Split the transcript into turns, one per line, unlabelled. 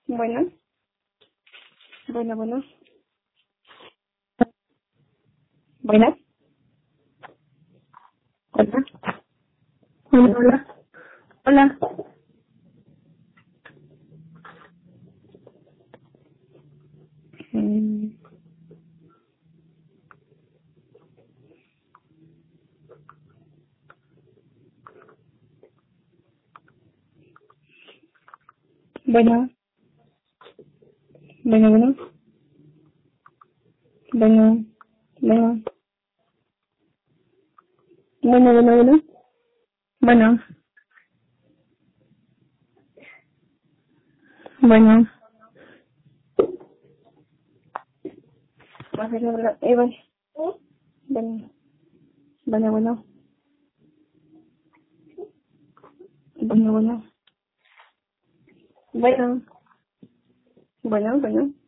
Bueno, bueno. Bueno, hola. Hola. Hola. Mm, Bueno, bueno. Bueno, bueno. Bueno. Bueno, bueno. A ver, habla. Bueno. Bueno, bueno. Bueno. Bueno. Bueno.